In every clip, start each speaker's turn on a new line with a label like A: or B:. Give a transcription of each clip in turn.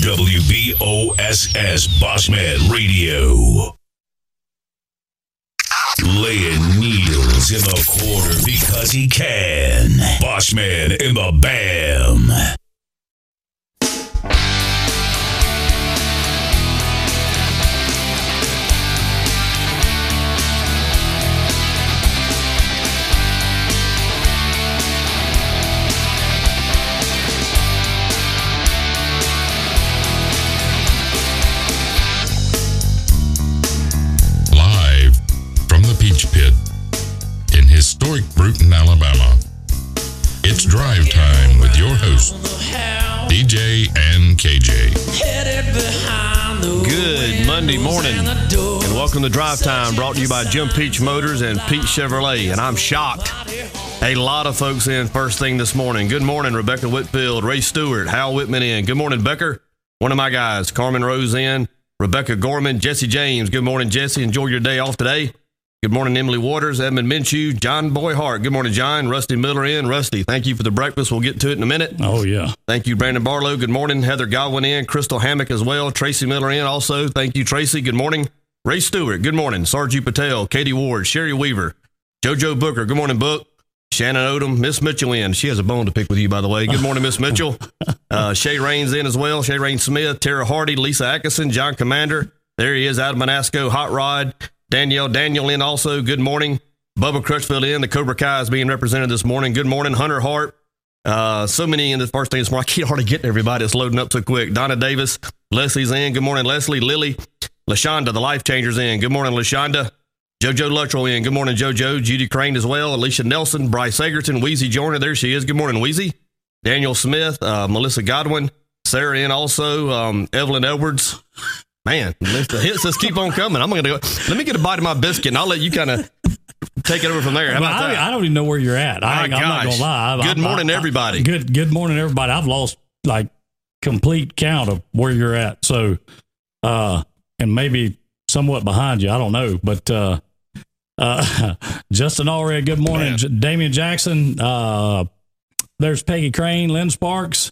A: WBOSS Bossman Radio. Laying needles in the quarter because he can. Bossman in the BAM.
B: Peach Pit in historic Brewton, Alabama. It's drive time with your hosts, DJ and KJ.
C: Good Monday morning, and welcome to Drive Time, brought to you by Jim Peach Motors and Pete Chevrolet. And I'm shocked. A lot of folks in first thing this morning. Good morning, Rebecca Whitfield, Ray Stewart, Hal Whitman in. Good morning, Becker. One of my guys, Carmen Rose in. Rebecca Gorman, Jesse James. Good morning, Jesse. Enjoy your day off today. Good morning, Emily Waters, Edmund Minshew, John Boyhart. Good morning, John. Rusty Miller in. Rusty, thank you for the breakfast. We'll get to it in a minute.
D: Oh, yeah.
C: Thank you, Brandon Barlow. Good morning. Heather Godwin in. Crystal Hammock as well. Tracy Miller in also. Thank you, Tracy. Good morning. Ray Stewart. Good morning. Sarju Patel, Katie Ward, Sherry Weaver, JoJo Booker. Good morning, Book. Shannon Odom, Miss Mitchell in. She has a bone to pick with you, by the way. Good morning, Miss Mitchell. Shay Raines in as well. Shay Raines Smith, Tara Hardy, Lisa Atkinson, John Commander. There he is out of Manasco. Hot Rod. Danielle in also. Good morning. Bubba Crutchfield in. The Cobra Kai is being represented this morning. Good morning. Hunter Hart. So many in the first thing this morning. I can't hardly get to everybody. It's loading up so quick. Donna Davis. Leslie's in. Good morning, Leslie. Lily. LaShonda, the Life Changers in. Good morning, LaShonda. JoJo Luttrell in. Good morning, JoJo. Judy Crane as well. Alicia Nelson. Bryce Egerton. Wheezy Joyner. There she is. Good morning, Wheezy. Daniel Smith. Melissa Godwin. Sarah in also. Evelyn Edwards. Man, the hits just keep on coming. I'm going to go. Let me get a bite of my biscuit, and I'll let you kind of take it over from there. How about that?
D: I don't even know where you're at. I'm not going to lie.
C: Good morning, everybody.
D: Good morning, everybody. I've lost like complete count of where you're at. So, and maybe somewhat behind you. I don't know. But Justin Allred, good morning. Damian Jackson. There's Peggy Crane, Lynn Sparks.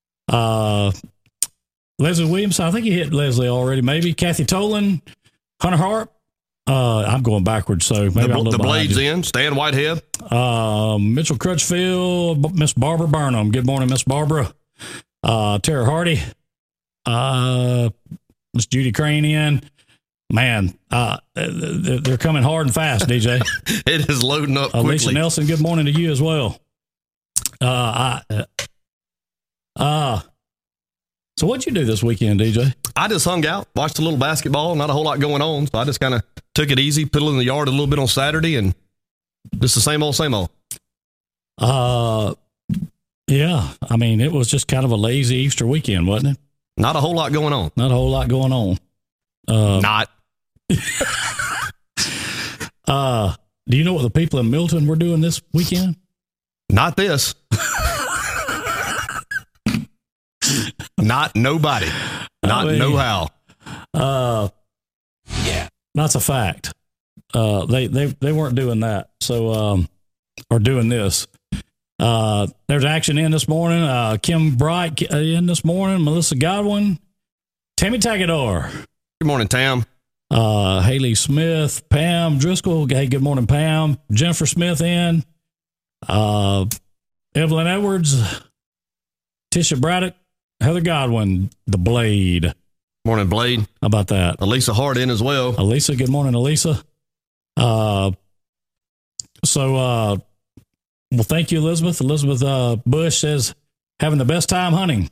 D: Leslie Williams, I think you hit Leslie already, maybe. Kathy Tolan, Hunter Hart. I'm going backwards, so maybe
C: the Blades in. Stan Whitehead.
D: Mitchell Crutchfield, Miss Barbara Burnham. Good morning, Miss Barbara. Tara Hardy. Miss Judy Crane in. Man, they're coming hard and fast, DJ.
C: It is loading up quickly.
D: Lisa Nelson, good morning to you as well. So what'd you do this weekend, DJ?
C: I just hung out, watched a little basketball, not a whole lot going on. So I just kind of took it easy, piddled in the yard a little bit on Saturday, and just the same old, same old.
D: Yeah. I mean, it was just kind of a lazy Easter weekend, wasn't it?
C: Not a whole lot going on.
D: Not a whole lot going on.
C: Not.
D: Do you know what the people in Milton were doing this weekend?
C: Not this. Not nobody. Not no how.
D: Yeah, that's a fact. They weren't doing that. So, or doing this. There's action in this morning. Kim Bright in this morning. Melissa Godwin, Tammy Tagador.
C: Good morning, Tam.
D: Haley Smith, Pam Driscoll. Hey, good morning, Pam. Jennifer Smith in. Evelyn Edwards, Tisha Braddock. Heather Godwin, the Blade.
C: Morning, Blade.
D: How about that?
C: Elisa Hart in as well.
D: Elisa, good morning, Elisa. Well, thank you, Elizabeth. Elizabeth Bush says, having the best time hunting.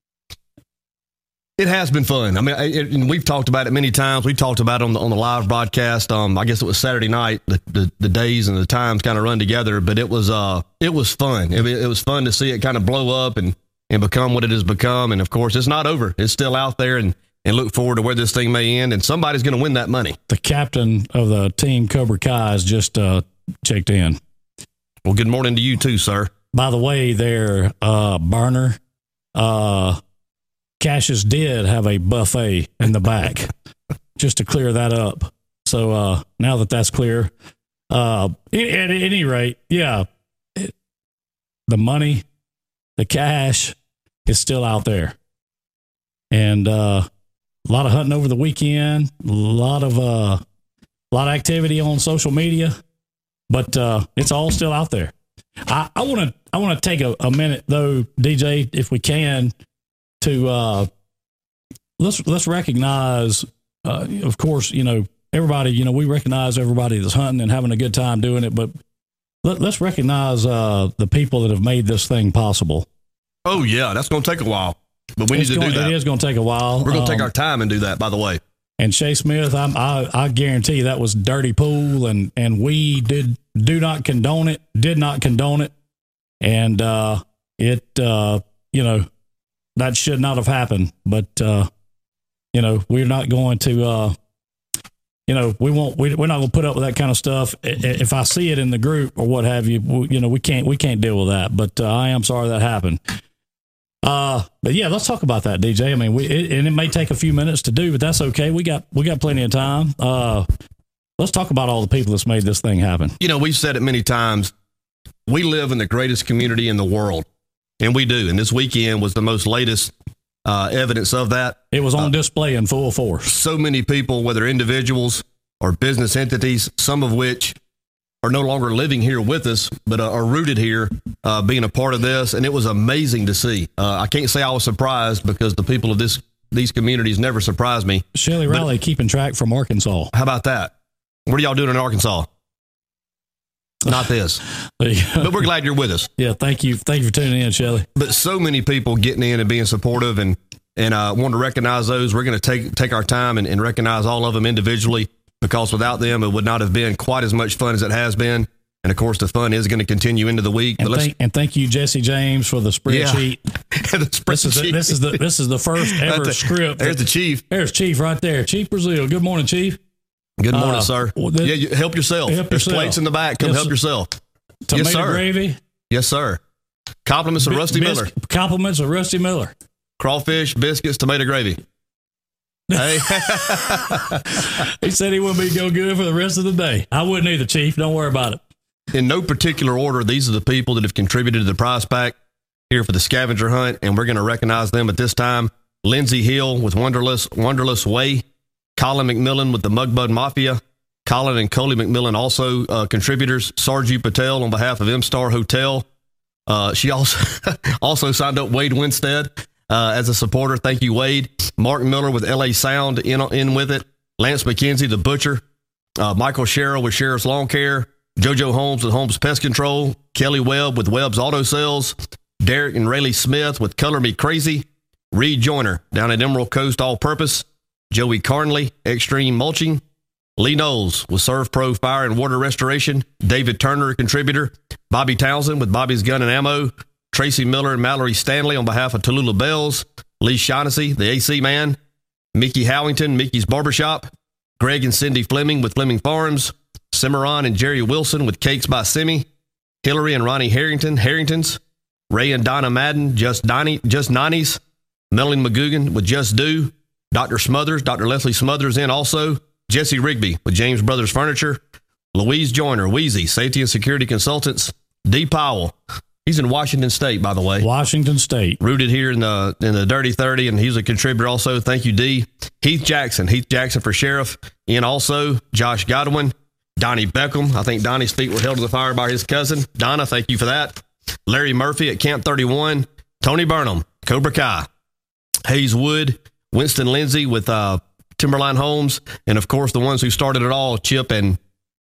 C: It has been fun. I mean, and we've talked about it many times. We talked about it on the live broadcast. I guess it was Saturday night. The days and the times kind of run together, but it was fun. It was fun to see it kind of blow up and become what it has become. And of course, it's not over. It's still out there, and look forward to where this thing may end. And somebody's going to win that money.
D: The captain of the team Cobra Kai has just checked in.
C: Well, good morning to you too, sir.
D: By the way, there, Burner, Cassius did have a buffet in the back, just to clear that up. So now that that's clear, at any rate, yeah, the money, the cash is still out there. and a lot of hunting over the weekend, a lot of activity on social media, but it's all still out there. I want to take a minute though, DJ, if we can, to let's recognize. Of course, everybody. We recognize everybody that's hunting and having a good time doing it, but let's recognize the people that have made this thing possible.
C: Oh yeah, that's going to take a while, but we need to do that.
D: It is going to take a while.
C: We're going to take our time and do that. By the way.
D: And Shay Smith, I guarantee you that was dirty pool, and we did not condone it, and that should not have happened. But we're not going to, we're not going to put up with that kind of stuff. If I see it in the group or what have you, we can't deal with that. But I am sorry that happened. But yeah, let's talk about that, DJ. I mean, it may take a few minutes to do, but that's okay. We got plenty of time. Let's talk about all the people that's made this thing happen.
C: We've said it many times. We live in the greatest community in the world, and we do. And this weekend was the most latest evidence of that.
D: It was on display in full force.
C: So many people, whether individuals or business entities, some of which are no longer living here with us, but are rooted here, being a part of this. And it was amazing to see. I can't say I was surprised, because the people of these communities never surprise me.
D: Shelley Riley keeping track from Arkansas.
C: How about that? What are y'all doing in Arkansas? Not this. But we're glad you're with us.
D: Yeah, thank you. Thank you for tuning in, Shelley.
C: But so many people getting in and being supportive, and want to recognize those. We're going to take our time and recognize all of them individually, because without them, it would not have been quite as much fun as it has been. And of course, the fun is going to continue into the week.
D: And thank you, Jesse James, for the spreadsheet.
C: Yeah.
D: This is the first ever script.
C: There's the chief.
D: There's Chief right there. Chief Brazil. Good morning, Chief.
C: Good morning, sir. Help yourself. There's plates in the back. Come help yourself.
D: Tomato gravy.
C: Yes, sir. Compliments of Rusty Miller.
D: Compliments of Rusty Miller.
C: Crawfish, biscuits, tomato gravy. Hey.
D: He said he wouldn't be go good for the rest of the day. I wouldn't either, Chief. Don't worry about it.
C: In no particular order, these are the people that have contributed to the prize pack here for the scavenger hunt, and we're going to recognize them at this time. Lindsey Hill with Wonderless Way. Colin McMillan with the Mugbud Mafia. Colin and Coley McMillan also contributors. Sarju Patel on behalf of M-Star Hotel. She also signed up Wade Winstead as a supporter. Thank you, Wade. Mark Miller with LA Sound in with it. Lance McKenzie, the Butcher. Michael Sherrill with Sheriff's Lawn Care. JoJo Holmes with Holmes Pest Control. Kelly Webb with Webb's Auto Sales. Derek and Rayleigh Smith with Color Me Crazy. Reed Joyner down at Emerald Coast All Purpose. Joey Carnley, Extreme Mulching. Lee Knowles with Serve Pro Fire and Water Restoration. David Turner, a contributor. Bobby Townsend with Bobby's Gun and Ammo. Tracy Miller and Mallory Stanley on behalf of Tallulah Bells. Lee Shaughnessy, the AC Man. Mickey Howington, Mickey's Barbershop. Greg and Cindy Fleming with Fleming Farms. Cimarron and Jerry Wilson with Cakes by Simi. Hillary and Ronnie Harrington's. Ray and Donna Madden, Just Nani's. Melanie McGugan with Just Do. Dr. Leslie Smothers in also. Jesse Rigby with James Brothers Furniture. Louise Joyner, Wheezy, Safety and Security Consultants. D. Powell. He's in Washington State, by the way.
D: Washington State. Rooted
C: here in the Dirty 30, and he's a contributor also. Thank you, D. Heath Jackson for Sheriff. In also. Josh Godwin. Donnie Beckham. I think Donnie's feet were held to the fire by his cousin. Donna, thank you for that. Larry Murphy at Camp 31. Tony Burnham, Cobra Kai. Hayes Wood. Winston Lindsay with Timberline Homes. And, of course, the ones who started it all, Chip and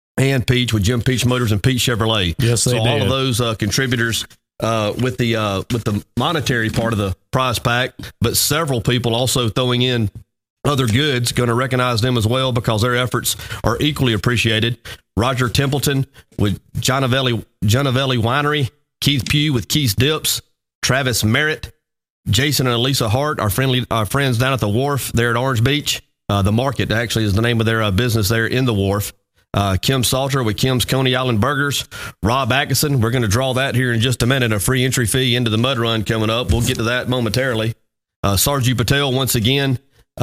C: Peach with Jim Peach Motors and Peach Chevrolet.
D: Yes, they did.
C: All of those contributors with the monetary part of the prize pack, but several people also throwing in other goods. Going to recognize them as well because their efforts are equally appreciated. Roger Templeton with Gianovelli Winery. Keith Pugh with Keith's Dips. Travis Merritt. Jason and Elisa Hart, our friends down at the wharf there at Orange Beach. The Market actually is the name of their business there in the wharf. Kim Salter with Kim's Coney Island Burgers. Rob Atkinson, we're going to draw that here in just a minute, a free entry fee into the Mud Run coming up. We'll get to that momentarily. Sarju Patel, once again,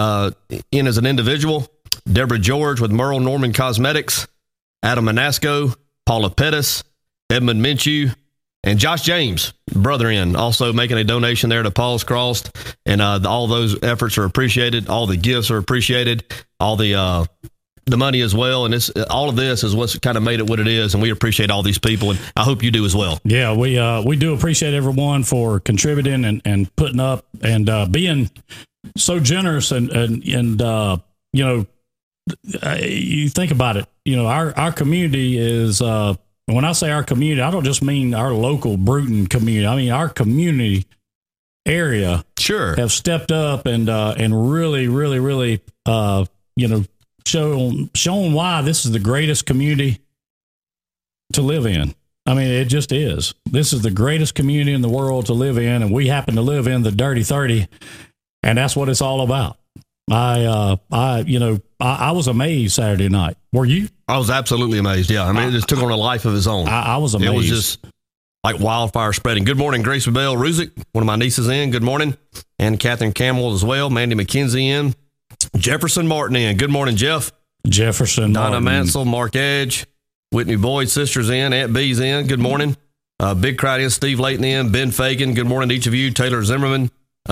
C: in as an individual. Deborah George with Merle Norman Cosmetics. Adam Manasco, Paula Pettis, Edmund Minshew, And Josh James, brother in, also making a donation there to Paul's Crossed. And all those efforts are appreciated. All the gifts are appreciated. All the money as well. And all of this is what's kind of made it what it is. And we appreciate all these people. And I hope you do as well.
D: Yeah, we do appreciate everyone for contributing and putting up and being so generous. And you know, you think about it, you know, our community is, when I say our community, I don't just mean our local Bruton community. I mean, our community area have stepped up and really, really, really, you know, shown why this is the greatest community to live in. I mean, it just is. This is the greatest community in the world to live in, and we happen to live in the Dirty 30, and that's what it's all about. I was amazed Saturday night. Were you?
C: I was absolutely amazed. Yeah. I mean, it just took on a life of its own.
D: I was amazed.
C: It was just like wildfire spreading. Good morning, Grace Bell Ruzick, one of my nieces in. Good morning. And Catherine Campbell as well. Mandy McKenzie in. Jefferson Martin in. Good morning, Jeff.
D: Jefferson
C: Donna
D: Martin.
C: Mansell, Mark Edge, Whitney Boyd, sisters in. Aunt B's in. Good morning. Big Crowd in. Steve Layton in. Ben Fagan. Good morning to each of you. Taylor Zimmerman.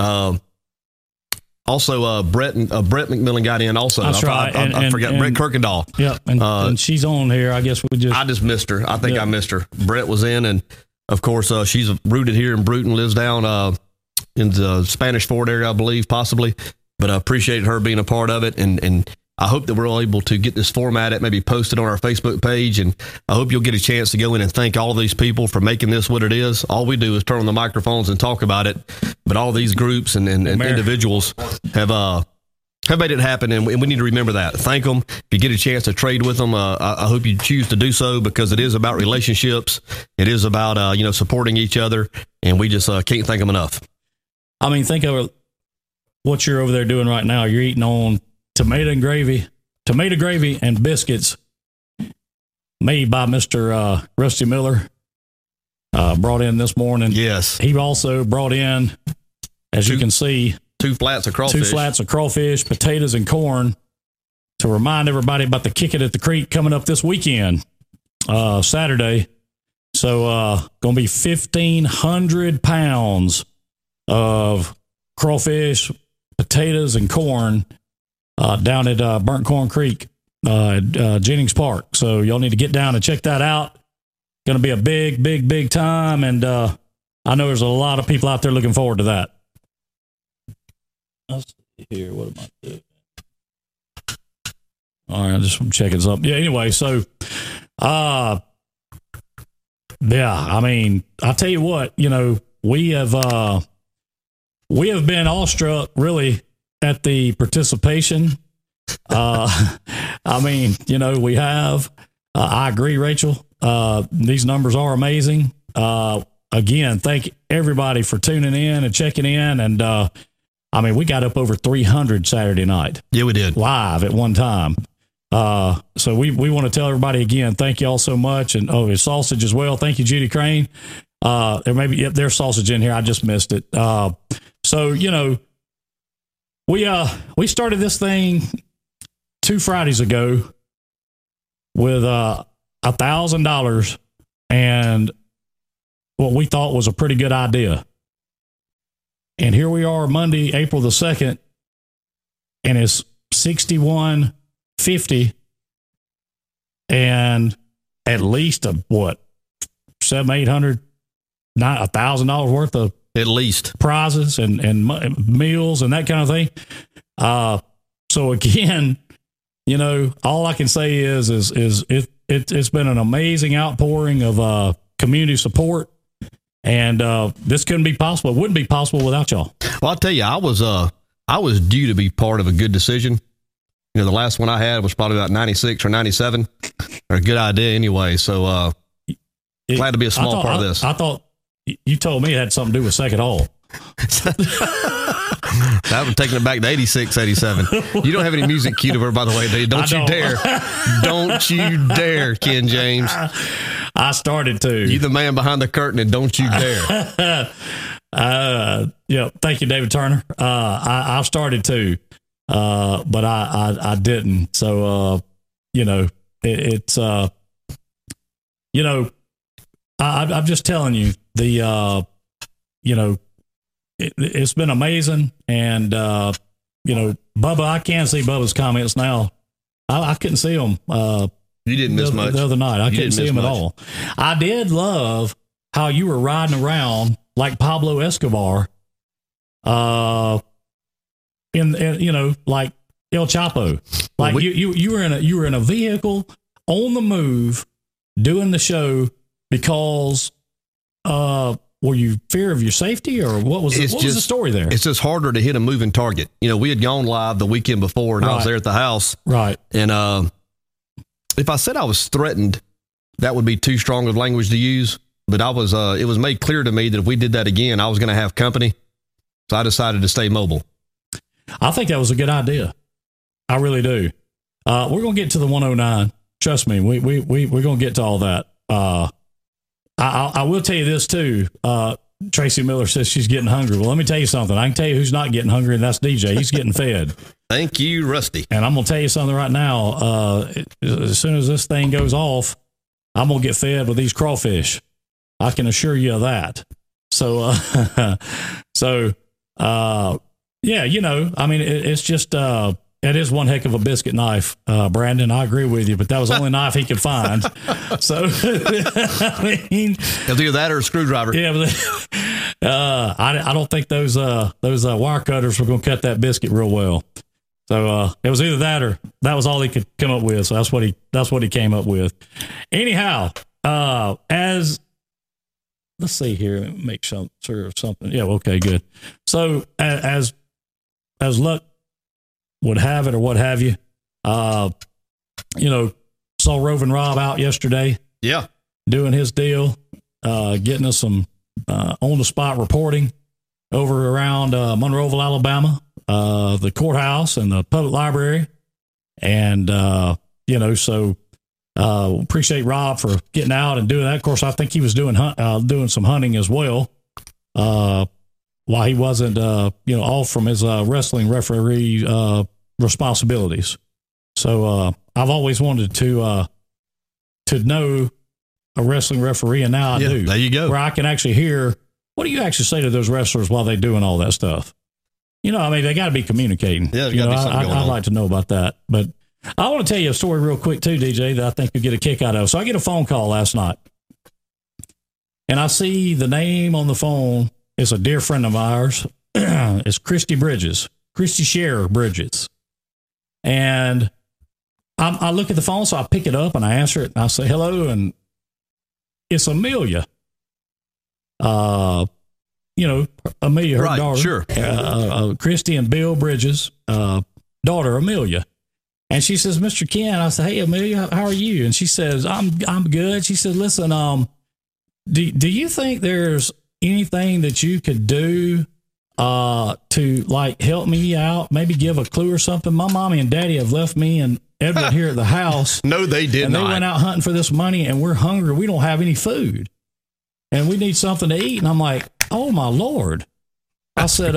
C: Also, Brett McMillan got in also.
D: That's right.
C: I forgot Brett Kirkendall.
D: Yeah, and she's on here. I guess I
C: just missed her. I think I missed her. Brett was in, and of course, she's rooted here in Bruton, lives down in the Spanish Fort area, I believe, possibly. But I appreciate her being a part of it, and I hope that we're all able to get this formatted, maybe posted on our Facebook page, and I hope you'll get a chance to go in and thank all of these people for making this what it is. All we do is turn on the microphones and talk about it, but all these groups and individuals have made it happen, and we need to remember that. Thank them. If you get a chance to trade with them, I hope you choose to do so, because it is about relationships. It is about supporting each other, and we just can't thank them enough.
D: I mean, think of what you're over there doing right now. You're eating on tomato gravy and biscuits made by Mr. Rusty Miller, brought in this morning.
C: Yes.
D: He also brought in, as you can see,
C: two flats of crawfish,
D: potatoes, and corn, to remind everybody about the Kick It at the Creek coming up this weekend, Saturday. So, going to be 1,500 pounds of crawfish, potatoes, and corn down at Burnt Corn Creek at Jennings Park. So y'all need to get down and check that out. Going to be a big, big, big time, and I know there's a lot of people out there looking forward to that. Let's see here. What am I doing? All right, I just want to check it up. Yeah, anyway, so, yeah, I mean, I'll tell you what, we have been awestruck, really, at the participation. I mean, we have. I agree, Rachel. These numbers are amazing. Again, thank everybody for tuning in and checking in. And I mean, we got up over 300 Saturday night.
C: Yeah, we did.
D: Live at one time. So we want to tell everybody again, thank you all so much. And it's sausage as well. Thank you, Judy Crane. There's sausage in here. I just missed it. So, we started this thing 2 Fridays ago with $1,000 and what we thought was a pretty good idea. And here we are Monday, April the 2nd, and it's $61.50 and at least $700-800, not $1,000 worth of
C: at least
D: prizes and meals and that kind of thing. So again, all I can say is it's been an amazing outpouring of community support, and this couldn't be possible. It wouldn't be possible without y'all.
C: Well, I'll tell you, I was due to be part of a good decision. The last one I had was probably about 96 or 97, or a good idea anyway. So glad to be a small part of this.
D: I thought you told me it had something to do with Second Hall.
C: That was taking it back to 86, 87. You don't have any music queued over, by the way, do you? Don't you dare. Don't you dare, Ken James.
D: I started to.
C: You the man behind the curtain, and don't you dare.
D: Thank you, David Turner. I started to, but I didn't. So, it's I'm just telling you, it's been amazing. And, Bubba, I can see Bubba's comments now. I couldn't see them.
C: You didn't miss much
D: the other night. I couldn't see them at all. I did love how you were riding around like Pablo Escobar, like El Chapo. Like you were in a vehicle on the move doing the show because were you fear of your safety, or what was the story there?
C: It's just harder to hit a moving target. We had gone live the weekend before, and I was there at the house.
D: Right.
C: And if I said I was threatened, that would be too strong of language to use. But I was. It was made clear to me that if we did that again, I was going to have company. So I decided to stay mobile.
D: I think that was a good idea. I really do. We're going to get to the 109. Trust me, we're going to get to all that. I will tell you this too. Tracy Miller says she's getting hungry. Well, let me tell you something. I can tell you who's not getting hungry, and that's DJ. He's getting fed.
C: Thank you, Rusty.
D: And I'm going to tell you something right now. As soon as this thing goes off, I'm going to get fed with these crawfish. I can assure you of that. So, yeah, I mean, it's just, it is one heck of a biscuit knife, Brandon. I agree with you, but that was the only knife he could find. So, I mean,
C: it'll do that or a screwdriver.
D: Yeah, but I don't think those wire cutters were going to cut that biscuit real well. So it was either that or that was all he could come up with. So that's what he came up with. Anyhow, let's see here, make sure of something. Yeah, okay, good. So as luck would have it, or what have you, saw Roving Rob out yesterday.
C: Yeah,
D: doing his deal, getting us some on the spot reporting over around Monroeville, Alabama, the courthouse and the public library, and so. Appreciate Rob for getting out and doing that. Of course, I think he was doing some hunting as well, while he wasn't, off from his wrestling referee responsibilities. So I've always wanted to know a wrestling referee, and now I do.
C: There you go.
D: Where I can actually hear, what do you actually say to those wrestlers while they're doing all that stuff? They got to be communicating.
C: Yeah, there's got to be something going on.
D: I'd like to know about that, but. I want to tell you a story real quick too, DJ, that I think you'll get a kick out of. So I get a phone call last night, and I see the name on the phone. It's a dear friend of ours. It's Christy Scherer Bridges. And I look at the phone, so I pick it up and I answer it and I say, hello. And it's Amelia. Amelia, her
C: right,
D: daughter.
C: Sure.
D: Christy and Bill Bridges, daughter, Amelia. And she says, Mr. Ken, I said, hey, Amelia, how are you? And she says, I'm good. She said, listen, do you think there's anything that you could do to like help me out? Maybe give a clue or something? My mommy and daddy have left me and Edward here at the house.
C: No, they did not.
D: And they went out hunting for this money, and we're hungry. We don't have any food, and we need something to eat. And I'm like, oh my Lord. I said,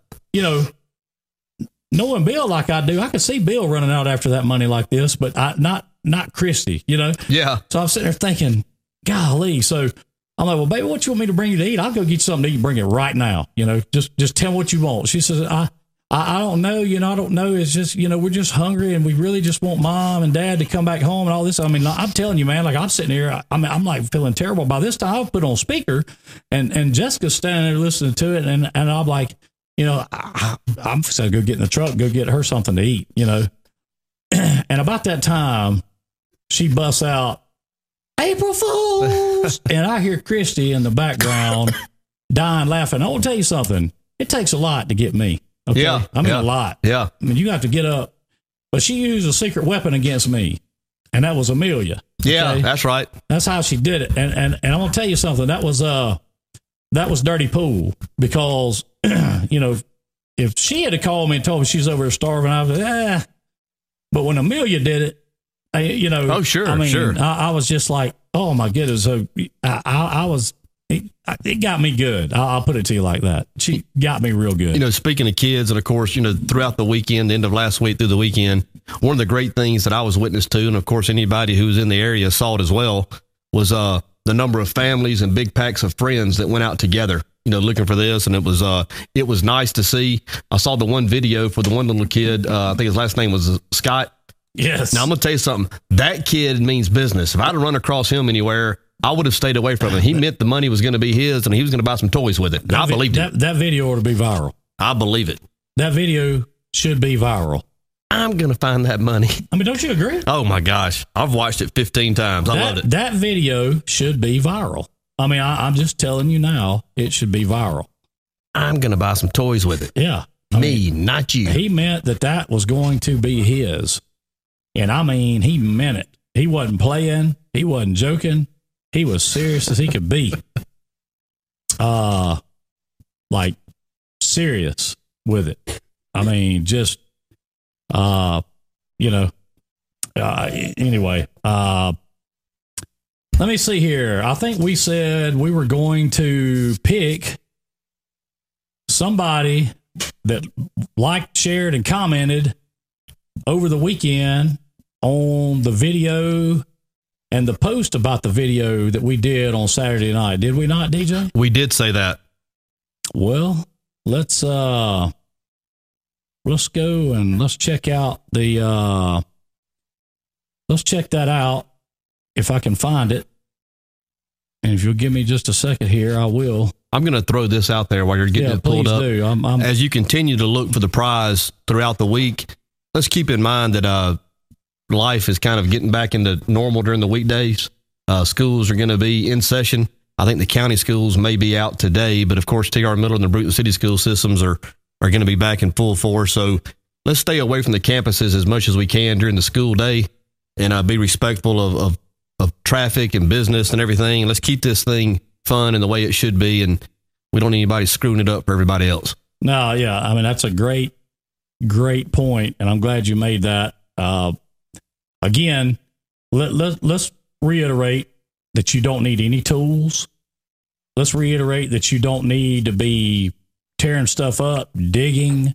D: knowing Bill like I do, I could see Bill running out after that money like this, but not Christy,
C: Yeah.
D: So I'm sitting there thinking, golly. So I'm like, well, baby, what you want me to bring you to eat? I'll go get you something to eat and bring it right now. Just tell me what you want. She says, I don't know. I don't know. It's just, we're just hungry and we really just want mom and dad to come back home and all this. I mean, I'm telling you, man, like I'm sitting here, I'm like feeling terrible. By this time I've put on speaker and Jessica's standing there listening to it. And I'm like, I'm just going to go get in the truck, go get her something to eat, And about that time, she busts out, April Fools! And I hear Christy in the background dying laughing. I want to tell you something. It takes a lot to get me. Okay?
C: Yeah.
D: A lot.
C: Yeah.
D: I mean, you have to get up. But she used a secret weapon against me, and that was Amelia. Okay?
C: Yeah, that's right.
D: That's how she did it. And I'm going to tell you something. That was dirty pool, because if she had called me and told me she's over there starving, I was like, But when Amelia did it,
C: oh, sure,
D: I mean,
C: sure.
D: I was just like, oh my goodness. So it got me good. I'll put it to you like that. She got me real good.
C: Speaking of kids, and of course, throughout the weekend, the end of last week through the weekend, one of the great things that I was witness to, and of course, anybody who's in the area saw it as well, was the number of families and big packs of friends that went out together, looking for this. And it was nice to see. I saw the one video for the one little kid. I think his last name was Scott.
D: Yes.
C: Now I'm going to tell you something. That kid means business. If I'd have run across him anywhere, I would have stayed away from him. He meant the money was going to be his and he was going to buy some toys with it. And I believed it.
D: That video ought to be viral.
C: I believe it.
D: That video should be viral.
C: I'm going to find that money.
D: I mean, don't you agree?
C: Oh my gosh. I've watched it 15 times. I loved it.
D: That video should be viral. I mean, I'm just telling you now, it should be viral.
C: I'm going to buy some toys with it.
D: Yeah.
C: Not you.
D: He meant that was going to be his. And I mean, he meant it. He wasn't playing. He wasn't joking. He was serious as he could be. Like serious with it. I mean, just, anyway, let me see here. I think we said we were going to pick somebody that liked, shared, and commented over the weekend on the video and the post about the video that we did on Saturday night. Did we not, DJ?
C: We did say that.
D: Well, let's go and let's check out let's check that out if I can find it. And if you'll give me just a second here, I will.
C: I'm going to throw this out there while you're getting it pulled up.
D: Do.
C: As you continue to look for the prize throughout the week, let's keep in mind that life is kind of getting back into normal during the weekdays. Schools are going to be in session. I think the county schools may be out today, but of course, TR Middle and the Bruton City school systems are going to be back in full force. So let's stay away from the campuses as much as we can during the school day and be respectful of traffic and business and everything. Let's keep this thing fun and the way it should be. And we don't need anybody screwing it up for everybody else.
D: No, yeah. I mean, that's a great point. And I'm glad you made that. Again, let's reiterate that you don't need any tools. Let's reiterate that you don't need to be tearing stuff up, digging,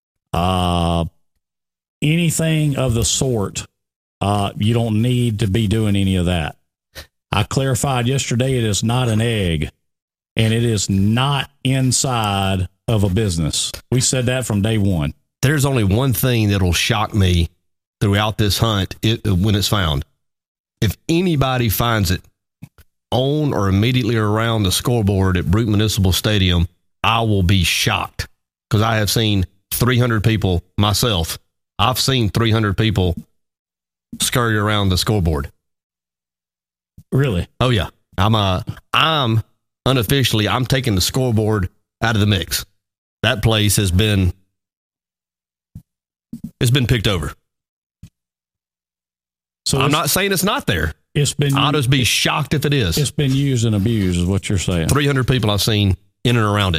D: anything of the sort. You don't need to be doing any of that. I clarified yesterday, it is not an egg, and it is not inside of a business. We said that from day one.
C: There's only one thing that'll shock me throughout this hunt when it's found. If anybody finds it on or immediately around the scoreboard at Bruton Municipal Stadium, I will be shocked because I have seen 300 people myself. I've seen 300 people scurry around the scoreboard.
D: Really?
C: Oh yeah. I'm unofficially, I'm taking the scoreboard out of the mix. That place it's been picked over. So I'm not saying it's not there. I'll just be shocked if it is.
D: It's been used and abused, is what you're saying. 300
C: people I've seen in and around it.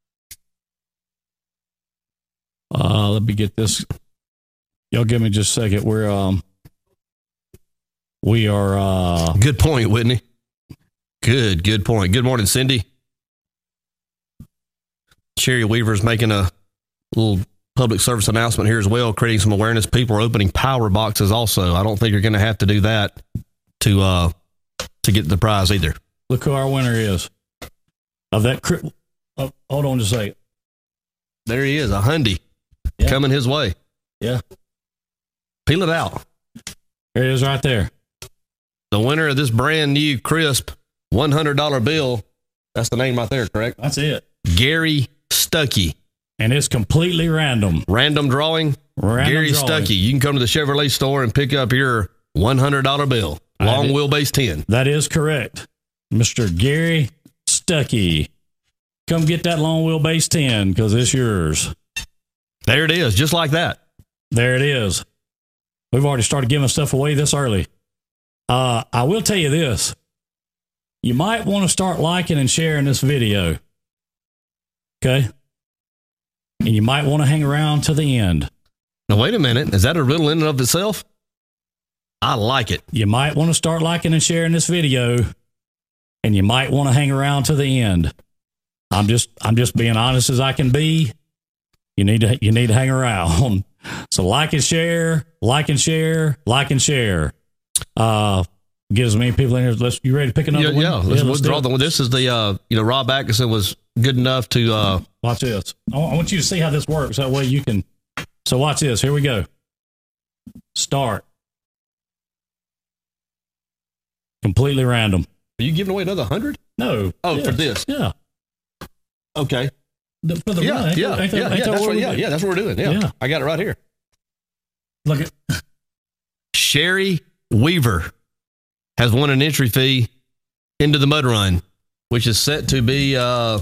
D: Let me get this. Y'all give me just a second. We are.
C: Good point, Whitney. Good point. Good morning, Cindy. Sherry Weaver's making a little public service announcement here as well, creating some awareness. People are opening power boxes also. I don't think you're going to have to do that to get the prize either.
D: Look who our winner is. Of that. Hold on just a second.
C: There he is, a Hyundai coming his way.
D: Yeah.
C: Peel it out.
D: There it is right there.
C: The winner of this brand new crisp $100 bill. That's the name right there, correct?
D: That's it.
C: Gary Stuckey.
D: And it's completely random.
C: Random drawing. Gary Stuckey. You can come to the Chevrolet store and pick up your $100 bill. Long wheelbase 10.
D: That is correct. Mr. Gary Stuckey. Come get that long wheelbase 10 because it's yours.
C: There it is. Just like that.
D: There it is. We've already started giving stuff away this early. I will tell you this. You might want to start liking and sharing this video. Okay? And you might want to hang around to the end.
C: Now, wait a minute. Is that a riddle in and of itself? I like it.
D: You might want to start liking and sharing this video, and you might want to hang around to the end. I'm just being honest as I can be. You need to hang around. So like and share, like and share, like and share. get as many people in here. You ready to pick another one?
C: Yeah. Let's
D: do
C: draw
D: it.
C: the one. This is the, Rob Atkinson was good enough to,
D: Watch this. I want you to see how this works. That way you can. So watch this. Here we go. Start. Completely random.
C: are you giving away another 100?
D: No.
C: Oh,
D: Yes.
C: for this.
D: Yeah.
C: Okay.
D: For the run. Ain't that
C: That's
D: what
C: what,
D: we
C: yeah,
D: do?
C: yeah, that's what we're doing. Yeah.
D: Yeah.
C: I got it right here.
D: Look at.
C: Sherry Weaver has won an entry fee into the mud run, which is set to be, got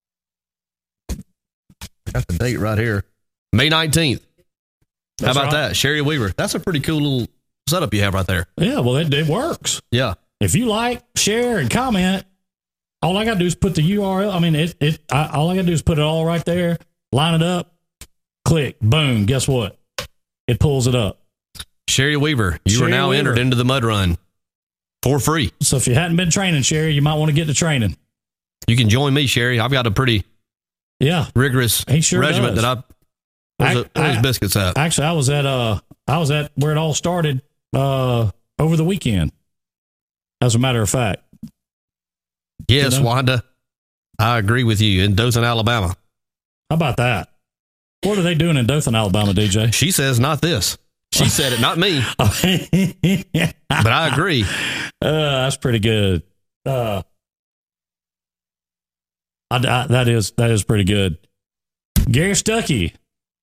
C: the date right here, May 19th. How
D: That's
C: about
D: right.
C: that? Sherry Weaver. That's a pretty cool little setup you have right there.
D: Yeah. Well, it works.
C: Yeah.
D: If you like, share, and comment, all I got to do is put the URL. I mean, all I got to do is put it all right there, line it up, click, boom. Guess what? It pulls it up.
C: Sherry Weaver, you
D: Sherry
C: are now
D: Weaver.
C: entered into the mud run for free.
D: So if you hadn't been training, Sherry, you might want to get to training.
C: You can join me, Sherry. I've got a pretty
D: Yeah.
C: rigorous
D: He sure
C: regiment
D: does.
C: that where's those biscuits at?
D: Actually, I was at where it all started over the weekend. As a matter of fact.
C: Yes,
D: you know?
C: Wanda. I agree with you. In Dothan, Alabama.
D: How about that? What are they doing in Dothan, Alabama, DJ?
C: She says not this. She said it, not me. But I agree.
D: That's pretty good. That is pretty good. Gary Stuckey.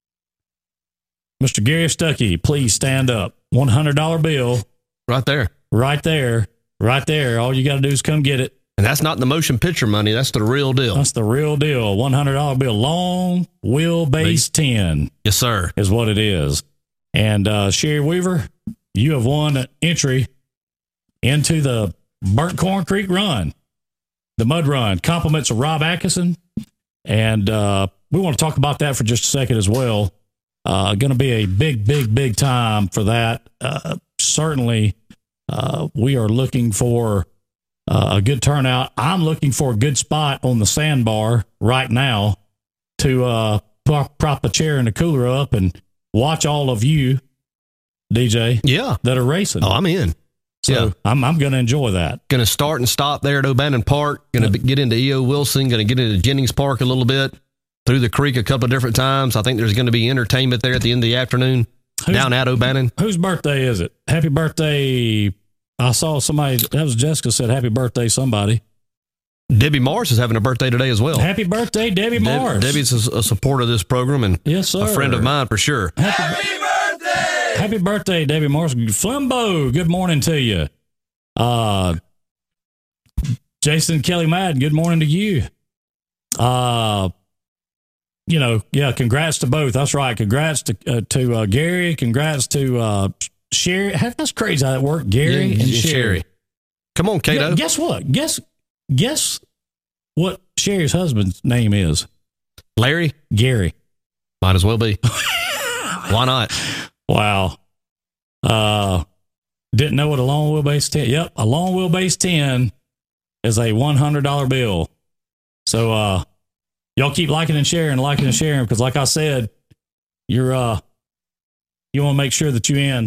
D: Mr. Gary Stuckey, please stand up. $100 bill
C: Right there.
D: right there. Right there. All you got to do is come get it.
C: And that's not the motion picture money. That's the real deal.
D: That's the real deal. $100 bill. Long wheelbase 10
C: Yes, sir.
D: is what it is. And Sherry Weaver, you have won an entry into the Burnt Corn Creek Run, the mud run. Compliments of Rob Atkinson. And we want to talk about that for just a second as well. Going to be a big time for that. Certainly, we are looking for a good turnout. I'm looking for a good spot on the sandbar right now to prop a chair and a cooler up and watch all of you, DJ,
C: Yeah.
D: that are racing.
C: Oh, I'm in.
D: So
C: Yeah.
D: I'm going to enjoy that.
C: Going to start and stop there at O'Bannon Park. Going to get into E.O. Wilson. Going to get into Jennings Park a little bit. Through the creek a couple of different times. I think there's going to be entertainment there at the end of the afternoon. Down at O'Bannon.
D: Whose birthday is it? Happy birthday. I saw somebody, that was Jessica, said happy birthday somebody.
C: Debbie Morris is having a birthday today as well.
D: Happy birthday, Debbie Morris.
C: Debbie's a supporter of this program and
D: Yes, sir.
C: a friend of mine for sure.
D: Happy birthday, Debbie Morris. Flimbo, good morning to you. Jason Kelly Madden, good morning to you. Congrats to both. That's right. Congrats to Gary. Congrats to Sherry. That's crazy how that worked. Gary and Sherry.
C: Come on, Cato.
D: Yeah, guess what? Guess what Sherry's husband's name is?
C: Larry?
D: Gary.
C: Might as well be. Why not?
D: Wow. Didn't know what a long wheelbase 10. Yep, a long wheelbase 10 is a $100 bill. So y'all keep liking and sharing because like I said, you want to make sure that you in.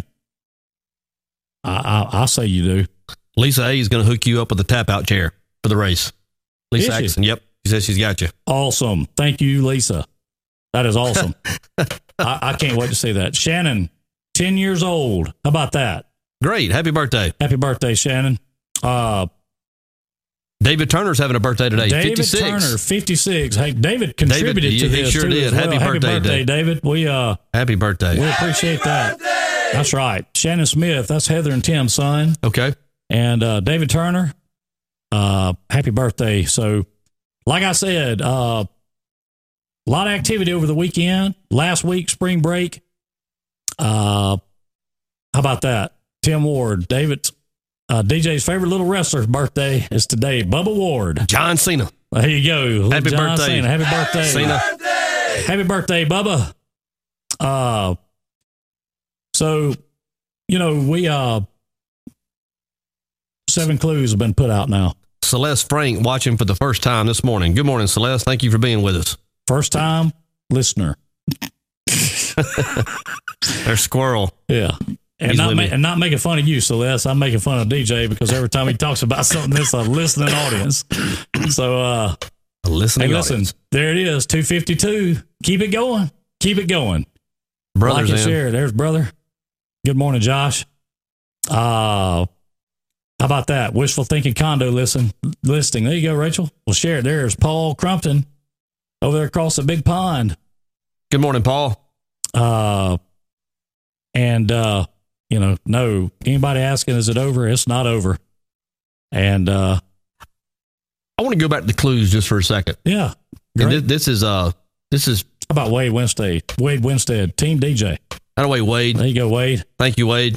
D: I say you do.
C: Lisa A is going to hook you up with a tap out chair for the race. Lisa
D: Is she?
C: Atkinson. Yep. She says she's got you.
D: Awesome. Thank you, Lisa. That is awesome. I can't wait to see that. Shannon, 10 years old. How about that?
C: Great. Happy birthday.
D: Happy birthday, Shannon.
C: David Turner's having a birthday today.
D: David
C: 56.
D: Turner, 56. Hey, David contributed
C: David,
D: to
C: he
D: this.
C: sure
D: too,
C: did.
D: as well.
C: Happy birthday,
D: David. We
C: Happy birthday.
D: appreciate that. That's right. Shannon Smith, that's Heather and Tim's son.
C: Okay.
D: And David Turner, happy birthday. So, like I said, a lot of activity over the weekend. Last week, spring break. How about that? Tim Ward, David's DJ's favorite little wrestler's birthday is today. Bubba Ward.
C: John Cena.
D: There you go. Little
C: Happy
D: John
C: birthday.
D: Cena. Happy birthday.
C: Cena.
D: Happy birthday, Bubba. So, we 7 clues have been put out now.
C: Celeste Frank watching for the first time this morning. Good morning, Celeste. Thank you for being with us.
D: First time listener.
C: There's Squirrel.
D: Yeah. And not making fun of you, Celeste. I'm making fun of DJ because every time he talks about something, it's a listening audience. So,
C: a listening audience.
D: Listen, there it is, 252. Keep it going. Keep it going.
C: Brothers
D: like and share. There's brother. Good morning, Josh. How about that? Wishful thinking condo listing. There you go, Rachel. We'll share it. There's Paul Crumpton over there across the big pond.
C: Good morning, Paul.
D: No, anybody asking, is it over? It's not over. And
C: I want to go back to the clues just for a second.
D: Yeah.
C: And this is
D: How about Wade Winstead? Wade Winstead, Team DJ.
C: Out of way, Wade.
D: There you go, Wade.
C: Thank you, Wade.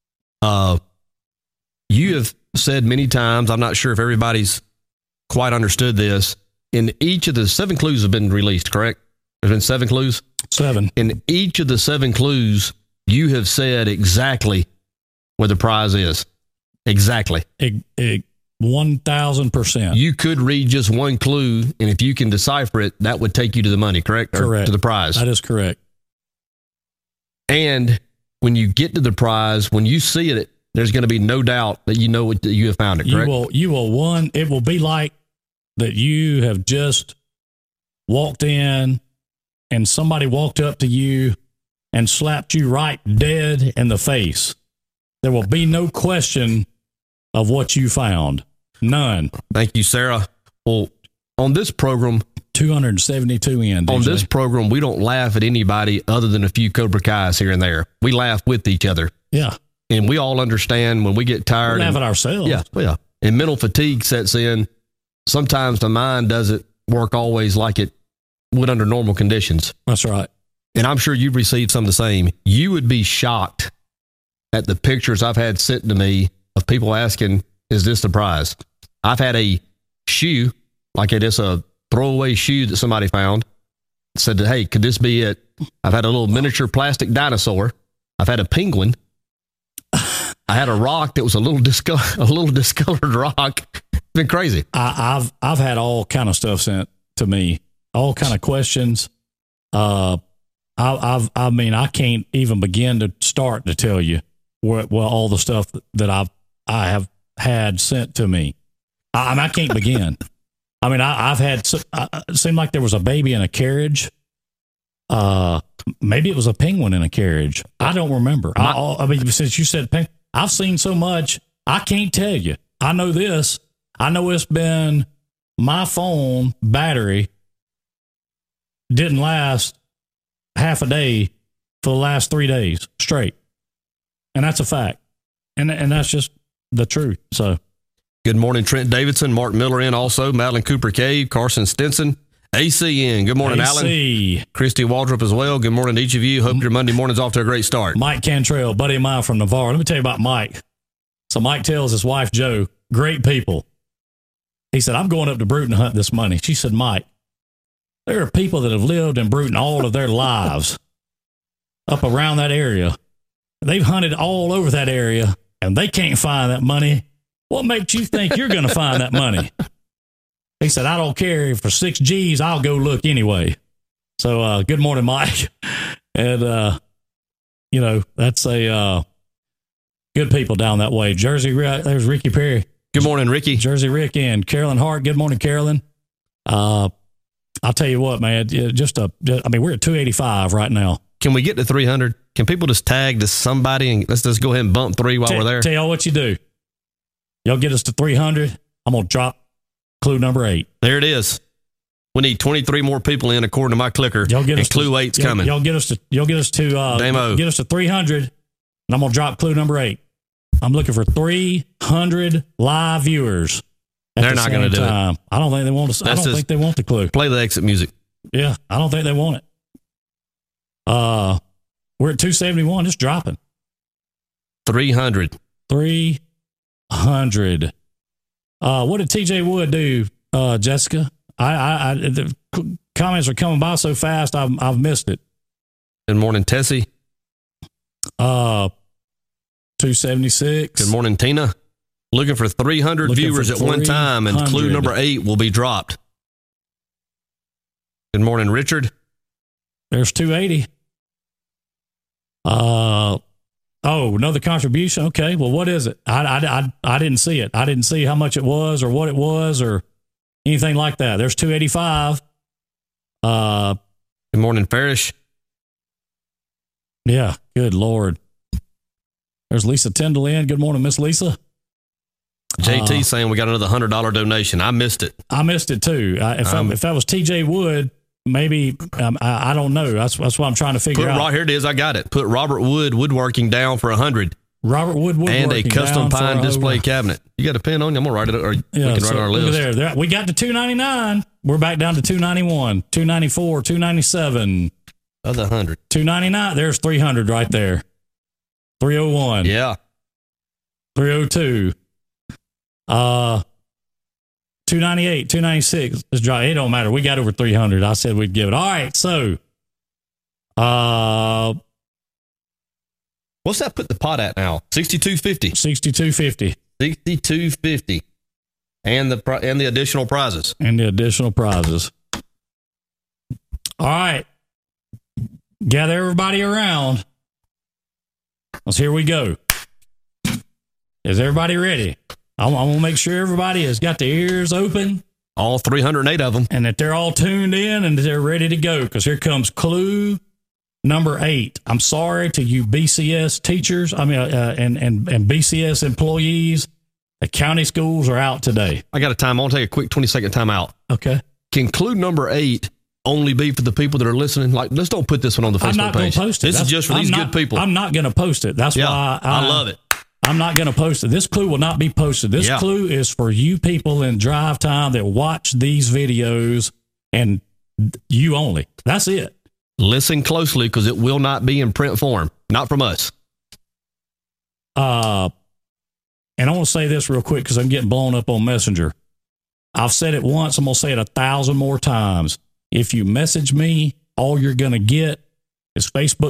C: You have said many times, I'm not sure if everybody's quite understood this. In each of the 7 clues have been released, correct? There's been 7 clues?
D: 7.
C: In each of the 7 clues, you have said exactly where the prize is. Exactly.
D: 1,000%.
C: You could read just one clue, and if you can decipher it, that would take you to the money, correct?
D: Correct.
C: Or to the prize.
D: That is correct.
C: And when you get to the prize, when you see it, there's going to be no doubt that you know that you have found it, correct?
D: It will be like that you have just walked in and somebody walked up to you and slapped you right dead in the face. There will be no question of what you found. None.
C: Thank you, Sarah. Well, on this program,
D: 272 in. DJ.
C: On this program, we don't laugh at anybody other than a few Cobra Kais here and there. We laugh with each other.
D: Yeah.
C: And we all understand when we get tired.
D: We laugh at ourselves.
C: Yeah. And mental fatigue sets in. Sometimes the mind doesn't work always like it would under normal conditions.
D: That's right.
C: And I'm sure you've received some of the same. You would be shocked at the pictures I've had sent to me of people asking, is this the prize? I've had a shoe, like it is a throwaway shoe that somebody found, said, hey, could this be it? I've had a little miniature plastic dinosaur. I've had a penguin. I had a rock that was a little discolored rock. It's been crazy.
D: I've had all kind of stuff sent to me, all kind of questions. I can't even begin to start to tell you all the stuff that I have had sent to me. I can't begin. I've had, it seemed like there was a baby in a carriage. Maybe it was a penguin in a carriage. I don't remember. Since you said penguin, I've seen so much, I can't tell you. I know this. I know it's been my phone battery didn't last half a day for the last 3 days straight. And that's a fact. And that's just the truth. So
C: good morning, Trent Davidson, Mark Miller in also, Madeline Cooper Cave, Carson Stinson, ACN. Good morning,
D: AC.
C: Alan. Christy Waldrop as well. Good morning to each of you. Hope your Monday morning's off to a great start.
D: Mike Cantrell, buddy of mine from Navarre. Let me tell you about Mike. So Mike tells his wife, Jo, great people. He said, I'm going up to Bruton to hunt this money. She said, Mike, there are people that have lived in Bruton all of their lives up around that area. They've hunted all over that area, and they can't find that money. What makes you think you're going to find that money? He said, I don't care. For 6 G's, I'll go look anyway. So good morning, Mike. And, that's a good people down that way. Jersey, there's Ricky Perry.
C: Good morning, Ricky.
D: Jersey Rick and Carolyn Hart. Good morning, Carolyn. I'll tell you what, man, we're at 285 right now.
C: Can we get to 300? Can people just tag to somebody and let's just go ahead and bump 3 while we're there?
D: Tell y'all what you do. Y'all get us to 300. I'm going to drop clue number 8.
C: There it is. We need 23 more people in according to my clicker.
D: Y'all get us
C: and clue 8's coming.
D: Y'all get us to
C: Damo.
D: Get us to 300, and I'm going to drop clue number 8. I'm looking for 300 live viewers.
C: They're not going to do it.
D: I don't think they want to. I don't think they want the clue.
C: Play the exit music.
D: Yeah, I don't think they want it. We're at 271. Just dropping.
C: 300.
D: 300. What did TJ Wood do, Jessica? The comments are coming by so fast. I've missed it.
C: Good morning, Tessie.
D: 276.
C: Good morning, Tina. Looking for 300 viewers at one time, and clue number 8 will be dropped. Good morning, Richard.
D: There's 280. Oh, another contribution. Okay. Well, what is it? I didn't see it. I didn't see how much it was or what it was or anything like that. There's 285.
C: Good morning, Farish.
D: Yeah. Good Lord. There's Lisa Tyndall in. Good morning, Miss Lisa.
C: JT saying we got another $100 donation. I missed it.
D: I missed it too. If that was TJ Wood, maybe I don't know. That's what I'm trying to figure out.
C: Right here it is. I got it. Put Robert Wood woodworking down for 100.
D: Robert Wood woodworking
C: and a custom pine display cabinet. You got a pen on you? I'm gonna write it. Or we can write our list.
D: Look at there. We got to 299. We're back down to 291, 294, 297.
C: Other 100.
D: 299. There's 300 right there. 301.
C: Yeah.
D: 302. 298, 296. It's dry. It don't matter. We got over 300. I said we'd give it. All right. So,
C: what's that put the pot at now? 62.50.
D: 62.50.
C: 62.50. And the additional prizes.
D: And the additional prizes. All right. Gather everybody around. Let's here we go. Is everybody ready? I'm going to make sure everybody has got their ears open.
C: All 308 of them.
D: And that they're all tuned in and they're ready to go, because here comes clue number 8. I'm sorry to you BCS teachers, and BCS employees. The county schools are out today.
C: I got a time. I want to take a quick 20-second time out.
D: Okay.
C: Can clue number 8 only be for the people that are listening? Like, let's don't put this one on the Facebook page.
D: I'm not going to post it.
C: This is just for these good people.
D: I'm not going to post it. That's why
C: I love it.
D: I'm not going to post it. This clue will not be posted. This clue is for you people in drive time that watch these videos, and you only. That's it.
C: Listen closely, because it will not be in print form. Not from us.
D: And I want to say this real quick because I'm getting blown up on Messenger. I've said it once. I'm going to say it 1,000 more times. If you message me, all you're going to get is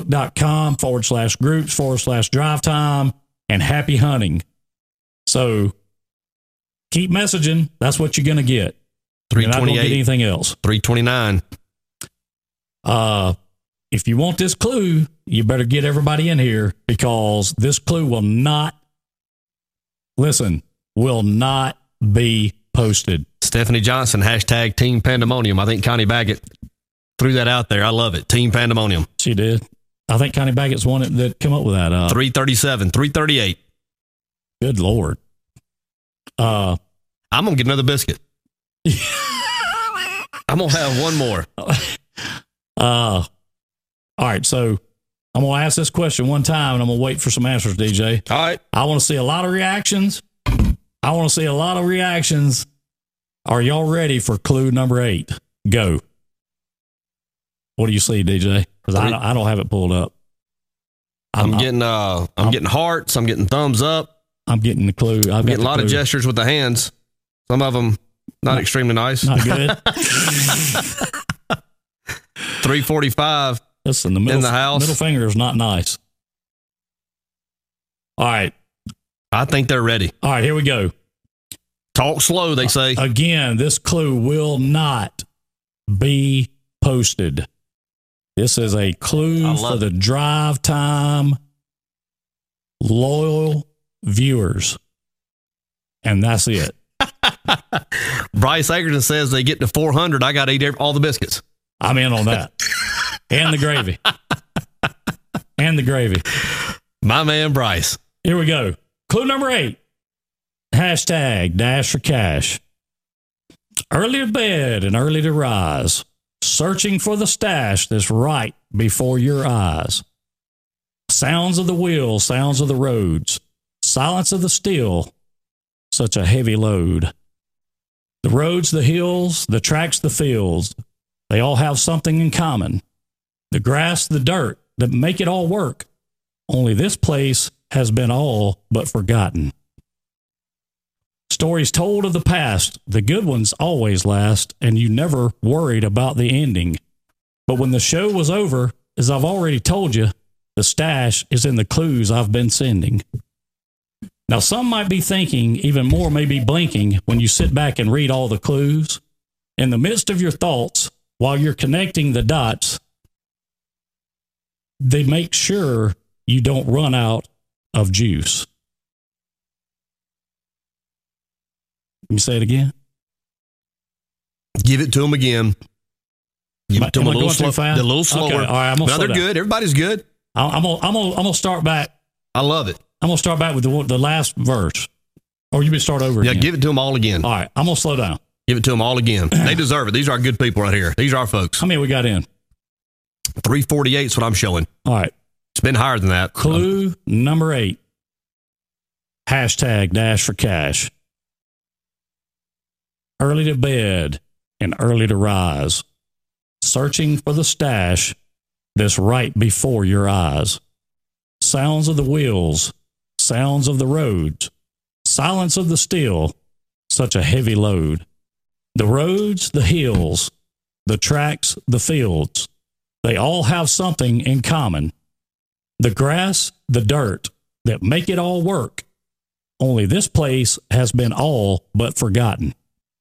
D: facebook.com/groups/drive time and happy hunting. So keep messaging. That's what you're going to get. You're not going to get anything else.
C: 329.
D: If you want this clue, you better get everybody in here, because this clue will not be posted.
C: Stephanie Johnson, hashtag Team Pandemonium. I think Connie Baggett threw that out there. I love it. Team Pandemonium.
D: She did. I think Connie Baggett's one that come up with that.
C: 337, 338.
D: Good Lord.
C: I'm going to get another biscuit. I'm going to have one more.
D: All right. So I'm going to ask this question one time and I'm going to wait for some answers, DJ.
C: All right.
D: I want to see a lot of reactions. Are y'all ready for clue number 8? Go. What do you see, DJ? Because I don't have it pulled up.
C: I'm getting hearts. I'm getting thumbs up.
D: I'm getting the clue. I'm
C: getting a lot of gestures with the hands. Some of them not extremely nice.
D: Not good.
C: 345.
D: Listen, in the house. Middle finger is not nice. All right.
C: I think they're ready.
D: All right, here we go.
C: Talk slow, they say.
D: Again, this clue will not be posted. This is a clue for the drive time loyal viewers. And that's it.
C: Bryce Egerton says they get to 400. I got to eat all the biscuits.
D: I'm in on that. And the gravy.
C: My man, Bryce.
D: Here we go. Clue number 8. Hashtag Dash for Cash. Early to bed and early to rise. Searching for the stash that's right before your eyes. Sounds of the wheels, sounds of the roads. Silence of the still. Such a heavy load. The roads, the hills, the tracks, the fields. They all have something in common. The grass, the dirt that make it all work. Only this place has been all but forgotten. Stories told of the past, the good ones always last, and you never worried about the ending. But when the show was over, as I've already told you, the stash is in the clues I've been sending. Now, some might be thinking, even more may be blinking when you sit back and read all the clues. In the midst of your thoughts, while you're connecting the dots, they make sure you don't run out of juice. Let me say it again.
C: Give it to them again. Give it to them a little slow, a little slower.
D: Okay, all right, I'm gonna
C: no, they're good. Everybody's good.
D: I'm gonna start back.
C: I love it.
D: I'm gonna start back with the last verse. Or you can start over again.
C: Yeah, give it to them all again.
D: All right, I'm gonna slow down.
C: Give it to them all again. They deserve it. These are our good people right here. These are our folks.
D: How many we got in?
C: 348 is what I'm showing.
D: All right.
C: It's been higher than that.
D: Clue number 8. Hashtag Dash for Cash. Early to bed and early to rise. Searching for the stash that's right before your eyes. Sounds of the wheels. Sounds of the roads. Silence of the still. Such a heavy load. The roads, the hills, the tracks, the fields. They all have something in common. The grass, the dirt that make it all work. Only this place has been all but forgotten.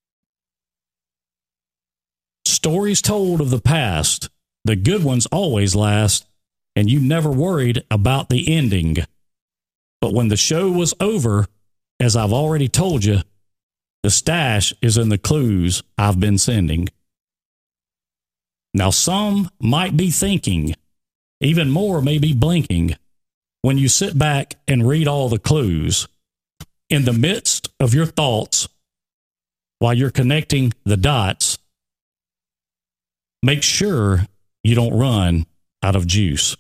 D: Stories told of the past, the good ones always last, and you never worried about the ending. But when the show was over, as I've already told you, the stash is in the clues I've been sending. Now some might be thinking, even more may be blinking, when you sit back and read all the clues. In the midst of your thoughts, while you're connecting the dots, make sure you don't run out of juice.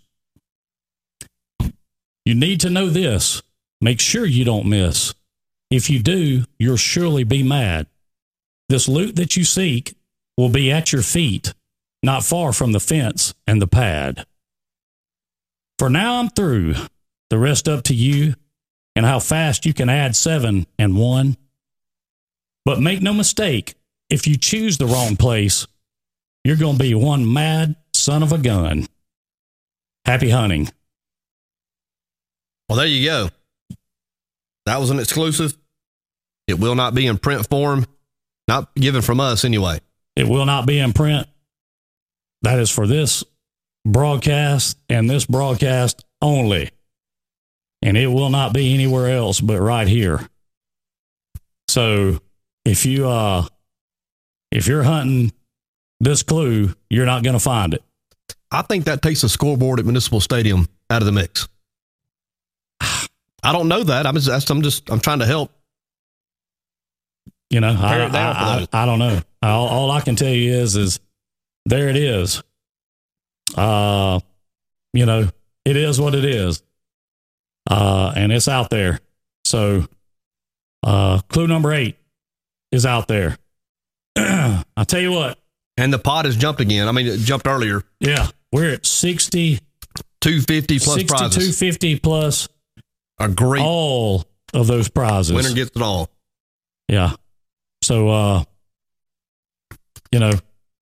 D: You need to know this. Make sure you don't miss. If you do, you'll surely be mad. This loot that you seek will be at your feet, not far from the fence and the pad. For now I'm through. The rest up to you and how fast you can add 7 and 1. But make no mistake, if you choose the wrong place, you're going to be one mad son of a gun. Happy hunting.
C: Well, there you go. That was an exclusive. It will not be in print form. Not given from us anyway.
D: It will not be in print. That is for this broadcast and this broadcast only. And it will not be anywhere else but right here. So if you're hunting this clue, you're not going to find it.
C: I think that takes the scoreboard at Municipal Stadium out of the mix. I don't know that. I'm trying to help.
D: You know, I don't know. All I can tell you is there it is. You know, it is what it is. And it's out there. So, clue number 8 is out there. I'll tell you what.
C: And the pot has jumped again. I mean, it jumped earlier.
D: Yeah. We're at
C: 250 plus prizes.
D: 250 plus.
C: A great.
D: All of those prizes.
C: Winner gets it all.
D: Yeah. So, you know,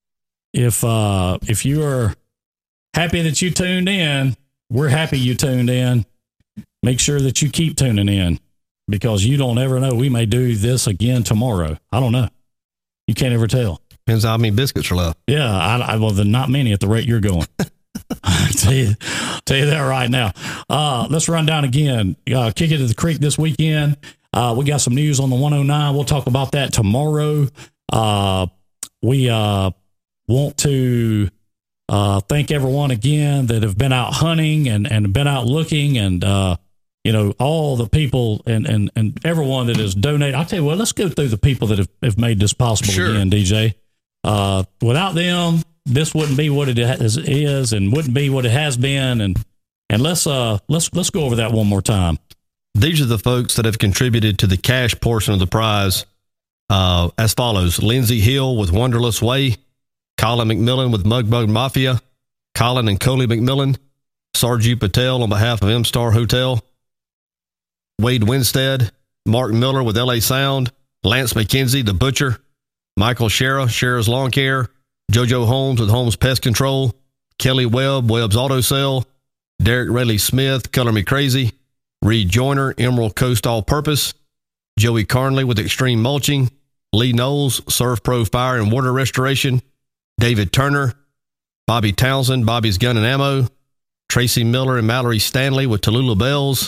D: if you are happy that you tuned in, we're happy you tuned in. Make sure that you keep tuning in because you don't ever know. We may do this again tomorrow. I don't know. You can't ever tell.
C: Depends how many biscuits are left.
D: Yeah. Well, then not many at the rate you're going. tell you that right now. Let's run down again. Kick it to the creek this weekend. We got some news on the 109. We'll talk about that tomorrow. We want to thank everyone again that have been out hunting and been out looking and, you know, all the people and everyone that has donated. I'll tell you what, let's go through the people that have made this possible again, DJ. Without them, this wouldn't be what it is and wouldn't be what it has been. And let's go over that one more time.
C: These are the folks that have contributed to the cash portion of the prize as follows. Lindsay Hill with Wonderless Way, Colin McMillan with Mugbug Mafia, Colin and Coley McMillan, Sarju Patel on behalf of M-Star Hotel, Wade Winstead, Mark Miller with LA Sound, Lance McKenzie, The Butcher, Michael Shera, Shera's Lawn Care, JoJo Holmes with Holmes Pest Control, Kelly Webb, Webb's Auto Sale, Derek Rayleigh Smith, Color Me Crazy, Reed Joyner, Emerald Coast All Purpose, Joey Carnley with Extreme Mulching, Lee Knowles, Surf Pro Fire and Water Restoration, David Turner, Bobby Townsend, Bobby's Gun and Ammo, Tracy Miller and Mallory Stanley with Tallulah Bells,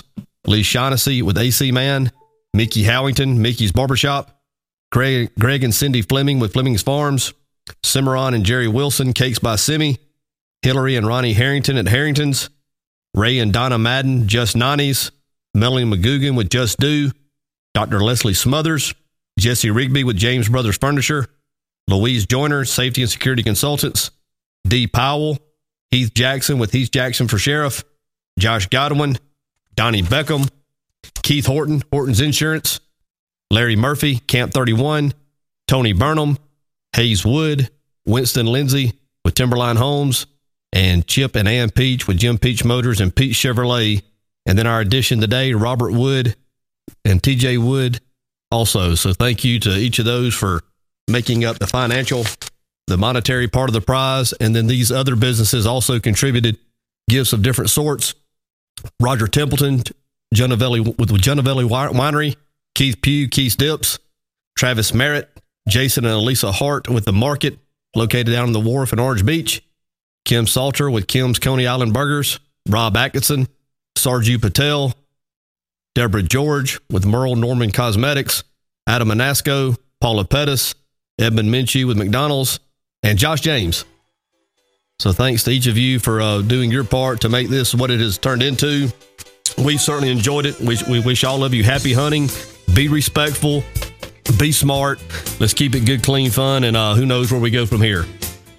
C: Lee Shaughnessy with AC Man, Mickey Howington, Mickey's Barbershop, Greg and Cindy Fleming with Fleming's Farms, Cimarron and Jerry Wilson, Cakes by Simi, Hillary and Ronnie Harrington at Harrington's, Ray and Donna Madden, Just Nani's, Melanie McGugan with Just Do, Dr. Leslie Smothers, Jesse Rigby with James Brothers Furniture, Louise Joyner, Safety and Security Consultants, Dee Powell, Heath Jackson with Heath Jackson for Sheriff, Josh Godwin, Donnie Beckham, Keith Horton, Horton's Insurance, Larry Murphy, Camp 31, Tony Burnham, Hayes Wood, Winston Lindsay with Timberline Homes, and Chip and Ann Peach with Jim Peach Motors and Peach Chevrolet. And then our addition today, Robert Wood and TJ Wood also. So thank you to each of those for making up the monetary part of the prize. And then these other businesses also contributed gifts of different sorts. Roger Templeton, Giannovelli with Giannovelli Winery, Keith Pugh, Keith's Dips, Travis Merritt, Jason and Elisa Hart with The Market, located down on the wharf in Orange Beach, Kim Salter with Kim's Coney Island Burgers, Rob Atkinson, Sarju Patel, Deborah George with Merle Norman Cosmetics, Adam Anasco, Paula Pettis, Edmund Minchie with McDonald's, and Josh James. So thanks to each of you for doing your part to make this what it has turned into. We certainly enjoyed it. We wish all of you happy hunting. Be respectful. Be smart. Let's keep it good, clean, fun, and who knows where we go from here.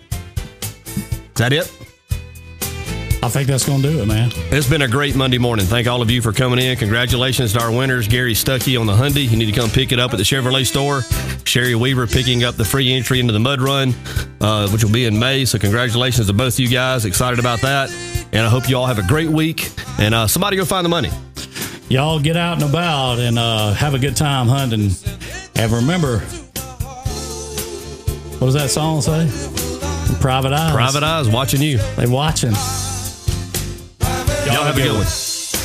C: Is that it?
D: I think that's going to do it, man.
C: It's been a great Monday morning. Thank all of you for coming in. Congratulations to our winners, Gary Stuckey on the Hyundai. You need to come pick it up at the Chevrolet store. Sherry Weaver picking up the free entry into the Mud Run, which will be in May. So congratulations to both you guys. Excited about that. And I hope you all have a great week. And somebody go find the money.
D: Y'all get out and about and have a good time hunting. And remember, what does that song say? Private eyes.
C: Private eyes watching you.
D: They watching.
C: Y'all have a good one.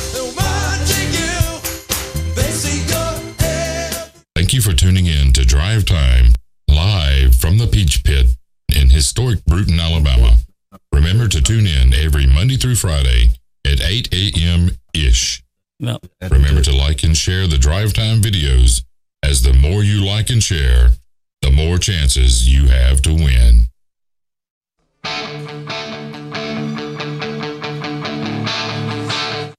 B: Thank you for tuning in to Drive Time, live from the Peach Pit in historic Bruton, Alabama. Remember to tune in every Monday through Friday at 8 a.m.-ish.
D: No.
B: Remember to like and share the Drive Time videos, as the more you like and share, the more chances you have to win.